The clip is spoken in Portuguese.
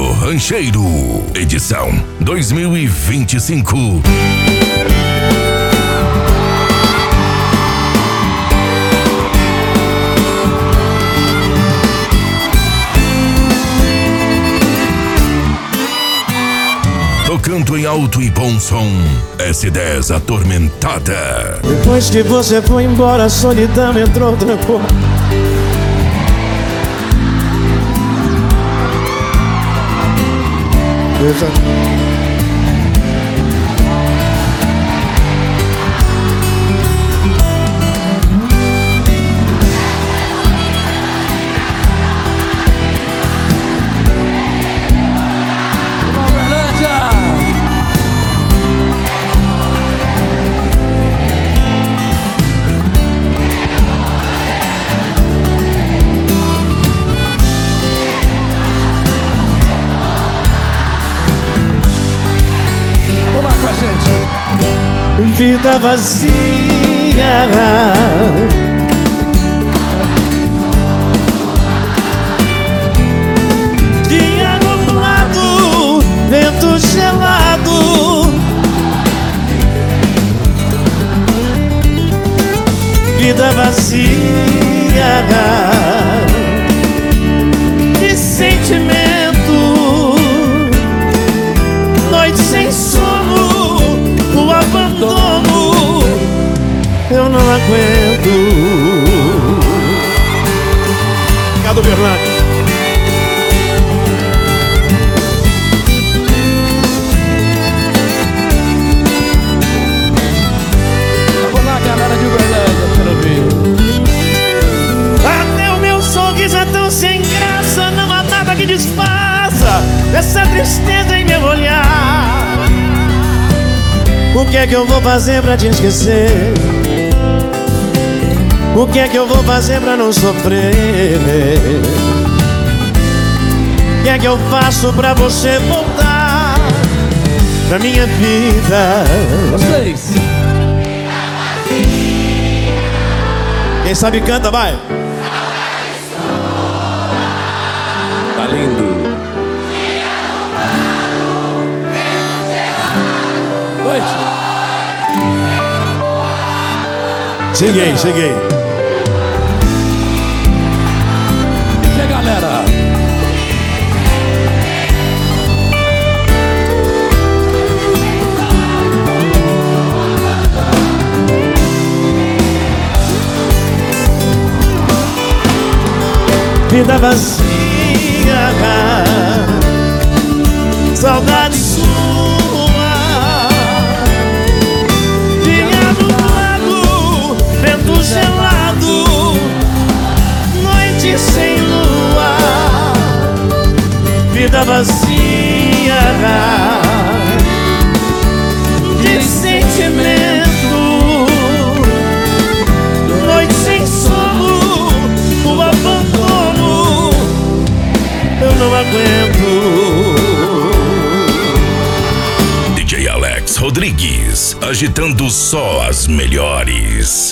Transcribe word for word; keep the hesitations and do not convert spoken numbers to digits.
Rancheiro, edição dois mil e vinte e cinco. Tocando em alto e bom som, S dez Atormentada. Depois que você foi embora, a solidão entrou, trancou. Vida vazia, dia nublado, vento gelado. Vida vazia de sentimento, noite sem sono, o abandono, eu não aguento. Cado Berlândia. Vamos lá, galera de Berlândia, quero ouvir. Até o meu sorriso é tão sem graça, não há nada que disfarça essa tristeza em meu olhar. O que é que eu vou fazer pra te esquecer? O que é que eu vou fazer pra não sofrer? O que é que eu faço pra você voltar pra minha vida? Vocês. Quem sabe canta, vai! Tá lindo. Cheguei, cheguei. E aí, galera? Vida vazia, saudade sua. Dia nublado, vento gelado, noite sem lua. Vida vazia de sentimento, noite sem sono, o abandono, eu não aguento. D J Alex Rodrigues, agitando só as melhores.